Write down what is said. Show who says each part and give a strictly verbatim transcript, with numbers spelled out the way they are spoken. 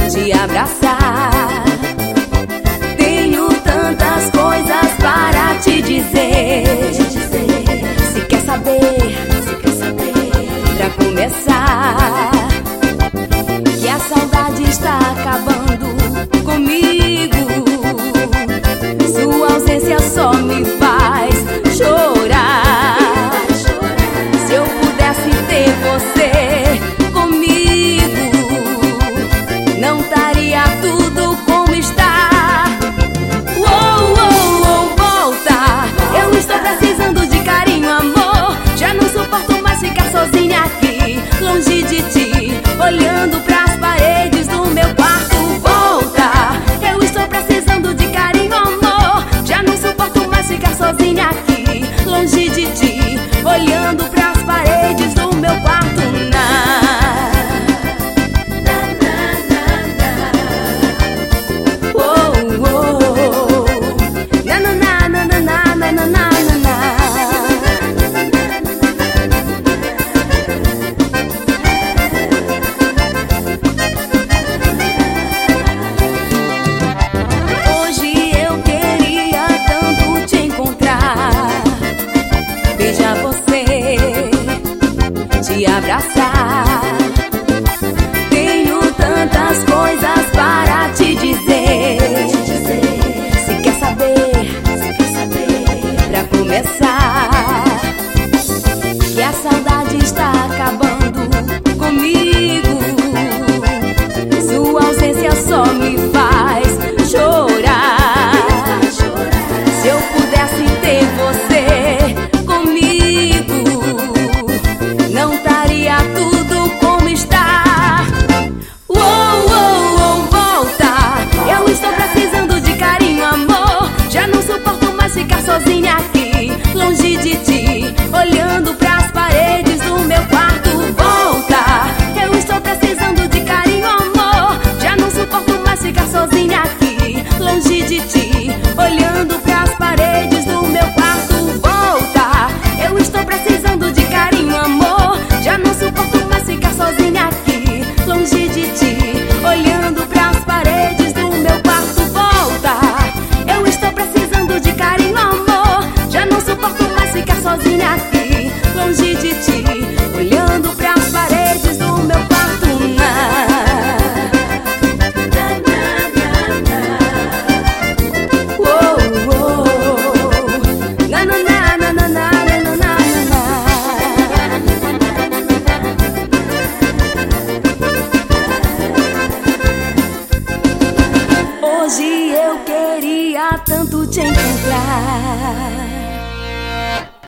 Speaker 1: te abraçar. Tenho tantas coisas para te dizer. Se quer saber, se quer saber, pra começar, que a saudade está acabando comigo. Sua ausência só me faz chorar. Se eu pudesse ter você comigo, não estaria tudo como está. Uou, uou, uou, volta. Eu estou precisando de carinho, amor. Já não suporto mais ficar sozinha aqui, longe de ti, olhando pras paredes do meu quarto. Volta. Eu estou precisando de carinho, amor. Já não suporto mais ficar sozinha aqui, longe de ti, olhando pras paredes do meu quarto. Te abraçar. Tenho tantas coisas para te dizer. Se quer saber, se quer saber, pra começar, que a saudade está acabando comigo. Sua ausência só me faz chorar. Se eu pudesse ter você comigo, não estaria tudo como está. Uou, uou, uou, volta. Eu estou precisando de carinho, amor. Já não suporto mais ficar sozinha aqui, longe de ti, olhando pras paredes do meu quarto. Volta. Eu estou precisando de carinho, amor. Já não suporto mais ficar sozinha aqui, longe de ti, olhando pras paredes do meu quarto. Volta. Eu estou precisando de carinho, amor. Já não suporto mais ficar sozinha aqui, longe de ti, olhando pras paredes do meu quarto. Volta. Eu estou precisando de carinho, amor. Já não suporto mais ficar sozinha aqui, longe de ti, olhando pras paredes do meu quarto. Hoje eu queria tanto te encontrar.